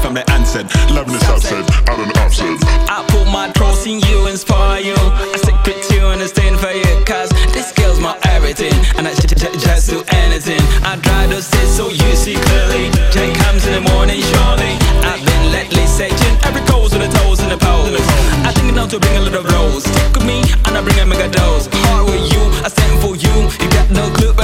I'm the answered. Loving the subset, I don't upset. I put my trust in you, inspire you. I stick with you and I stand for you, cause this girl's my everything. And I just do anything. I try to say so you see clearly. Jay comes in the morning surely. I've been lately searching every toes and the toes and the pose. I think enough to bring a little rose. Stick with me and I bring a mega dose. Hard with you, I stand for you. You got no clue